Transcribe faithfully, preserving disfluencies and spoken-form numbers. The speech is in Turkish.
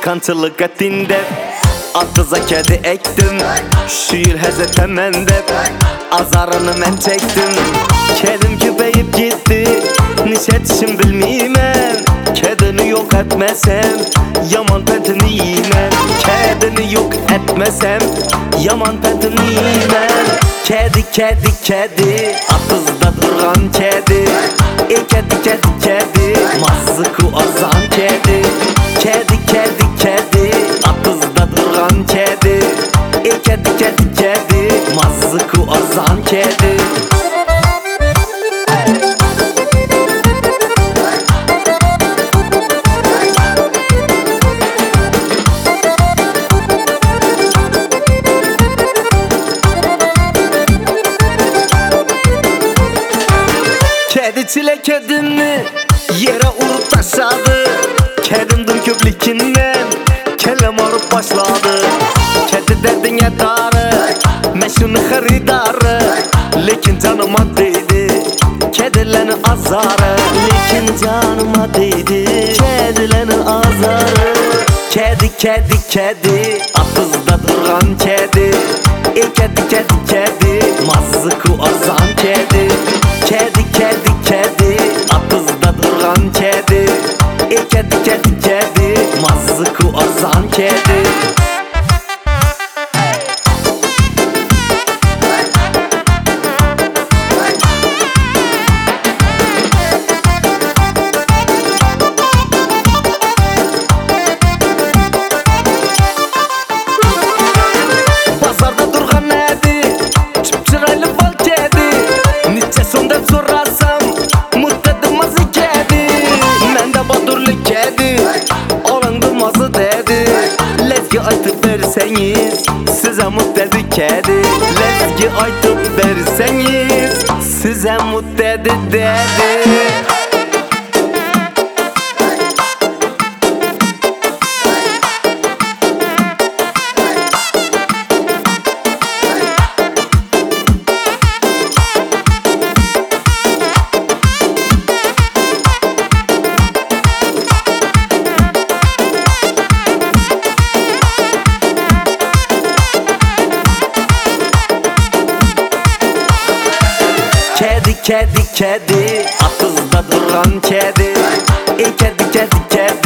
Delikançılık etinde Attıza kedi ektim. Şiir hezet emende azarını men çektim. Kedim küpeyip gitti, niş etişim bilmeymen. Kedini yok etmesem yaman petini yiymen. Kedini yok etmesem yaman petini yiymen. Kedi kedi kedi atızda durgan kedi. E kedi kedi kedi mazıku azan kedi. Kedi kedi kedi atızda durgan kedi. E kedi kedi kedi mazıku azan kedi. Kedi çile kedini yere urup taşladı. Kedimdim köplikinden kelem arıp başladı. Kedi derdin yetarı, meşhunu haridarı. Lekin canıma değdi kedilerini azarı. Lekin canıma değdi kedilerini azarı. Kedi kedi kedi atızda durgan kedi. E kedi kedi kedi mazıku azan kedi. Kedi kedi kedi atızda durgan kedi. E kedi kedi kedi mazıku azan kedi. Pazarda durgan nedi çıpçıraylı bal kedi. Niçe sonda sorasam muttedim azı kedi. Mende badurlu kedi olandım azı dedi. Lezgi aytıp verseniz size muttedi kedi. Lezgi aytıp verseniz size muttedi dedi. Kedi kedi kedi atızda durgan kedi. E kedi kedi kedi